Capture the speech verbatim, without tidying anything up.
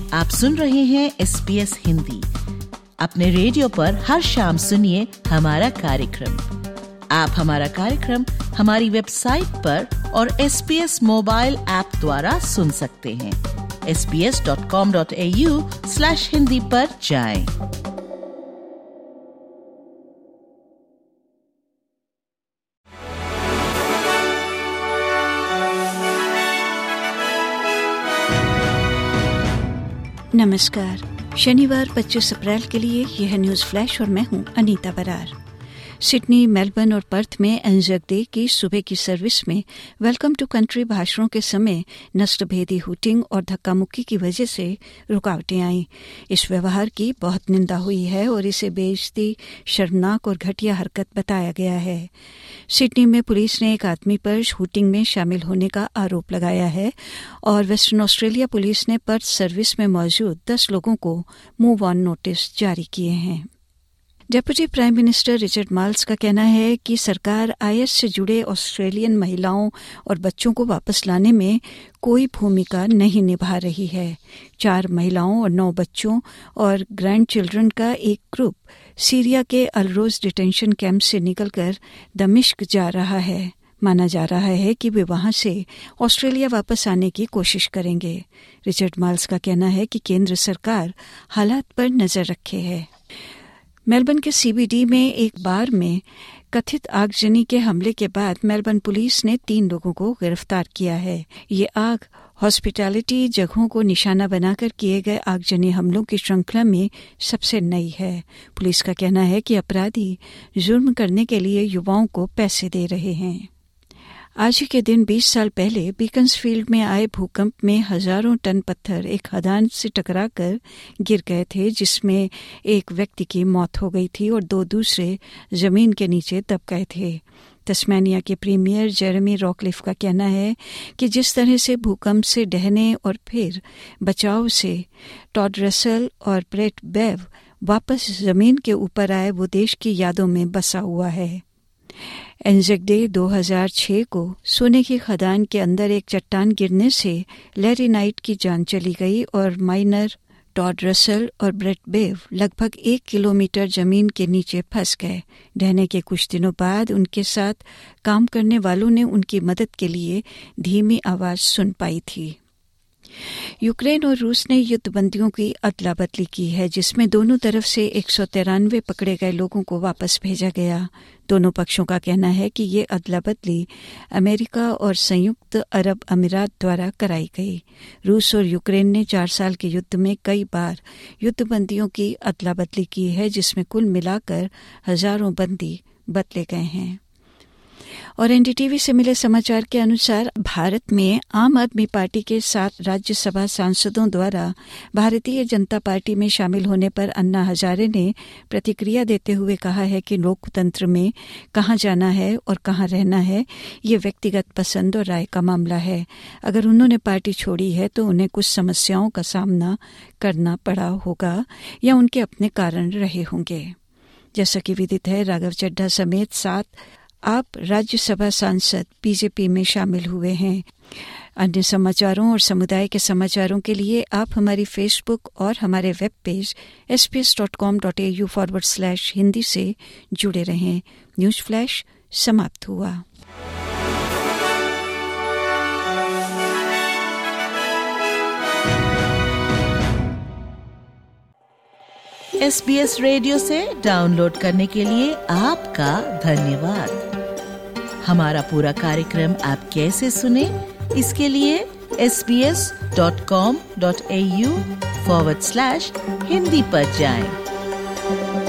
आप सुन रहे हैं एस बी एस हिंदी। अपने रेडियो पर हर शाम सुनिए हमारा कार्यक्रम। आप हमारा कार्यक्रम हमारी वेबसाइट पर और S B S mobile app द्वारा सुन सकते हैं। S B S dot com dot A U slash Hindi पर जाएं। नमस्कार। शनिवार पच्चीस अप्रैल के लिए यह न्यूज़ फ्लैश और मैं हूं अनीता बरार। सिडनी, मेलबर्न और पर्थ में एंजाक डे की सुबह की सर्विस में वेलकम टू कंट्री भाषणों के समय नस्लभेदी हूटिंग और धक्का मुक्की की वजह से रुकावटें आईं। इस व्यवहार की बहुत निंदा हुई है और इसे बेइज्जती, शर्मनाक और घटिया हरकत बताया गया है। सिडनी में पुलिस ने एक आदमी पर हूटिंग में शामिल होने का आरोप लगाया है और वेस्टर्न ऑस्ट्रेलिया पुलिस ने पर्थ सर्विस में मौजूद दस लोगों को मूव ऑन नोटिस जारी किए हैं। Deputy prime minister Richard Marles का कहना है कि सरकार आई एस से जुड़े ऑस्ट्रेलियन महिलाओं और बच्चों को वापस लाने में कोई भूमिका नहीं निभा रही है। चार महिलाओं और नौ बच्चों और ग्रैंड चिल्ड्रन का एक ग्रुप सीरिया के अलरोज डिटेंशन कैंप से निकलकर दमिश्क जा रहा है। माना जा रहा है कि वे वहां से ऑस्ट्रेलिया वापस आने की कोशिश करेंगे। रिचर्ड माल्स का कहना है कि केंद्र सरकार हालात पर नजर रखे है। मेलबर्न के सी बी डी में एक बार में कथित आगजनी के हमले के बाद मेलबर्न पुलिस ने तीन लोगों को गिरफ्तार किया है। ये आग हॉस्पिटैलिटी जगहों को निशाना बनाकर किए गए आगजनी हमलों की श्रृंखला में सबसे नई है। पुलिस का कहना है कि अपराधी जुर्म करने के लिए युवाओं को पैसे दे रहे हैं। आज ही के दिन बीस साल पहले बीकन्सफील्ड में आए भूकंप में हजारों टन पत्थर एक खदान से टकराकर गिर गए थे, जिसमें एक व्यक्ति की मौत हो गई थी और दो दूसरे जमीन के नीचे दब गए थे। तस्मानिया के प्रीमियर जेरेमी रॉकलिफ का कहना है कि जिस तरह से भूकंप से डहने और फिर बचाव से टॉड रसल और ब्रेट बेव वापस जमीन के ऊपर आए, वो देश की यादों में बसा हुआ है। एंजाक डे दो हज़ार छह को सोने की खदान के अंदर एक चट्टान गिरने से लैरी नाइट की जान चली गई और माइनर टॉड रसल और ब्रेट बेव लगभग एक किलोमीटर जमीन के नीचे फंस गए। ढहने के कुछ दिनों बाद उनके साथ काम करने वालों ने उनकी मदद के लिए धीमी आवाज सुन पाई थी। यूक्रेन और रूस ने युद्धबंदियों की अदला बदली की है, जिसमें दोनों तरफ से एक सौ तिरानवे पकड़े गए लोगों को वापस भेजा गया। दोनों पक्षों का कहना है कि ये अदला बदली अमेरिका और संयुक्त अरब अमीरात द्वारा कराई गई। रूस और यूक्रेन ने चार साल के युद्ध में कई बार युद्धबंदियों की अदला बदली की है, जिसमें कुल मिलाकर हजारों बंदी बदले गए हैं। और एन डी टी वी से मिले समाचार के अनुसार भारत में आम आदमी पार्टी के सात राज्यसभा सांसदों द्वारा भारतीय जनता पार्टी में शामिल होने पर अन्ना हजारे ने प्रतिक्रिया देते हुए कहा है कि लोकतंत्र में कहाँ जाना है और कहाँ रहना है, ये व्यक्तिगत पसंद और राय का मामला है। अगर उन्होंने पार्टी छोड़ी है तो उन्हें कुछ समस्याओं का सामना करना पड़ा होगा या उनके अपने कारण रहे होंगे। जैसा कि विदित है, राघव चड्ढा समेत सात आप राज्यसभा सांसद बीजेपी में शामिल हुए हैं। अन्य समाचारों और समुदाय के समाचारों के लिए आप हमारी फेसबुक और हमारे web page S B S dot com dot A U forward slash Hindi से जुड़े रहें। न्यूज़ फ्लैश समाप्त हुआ। एस बी एस रेडियो से डाउनलोड करने के लिए आपका धन्यवाद। हमारा पूरा कार्यक्रम आप कैसे सुने, इसके लिए S B S dot com dot A U forward slash Hindi पर जाएं।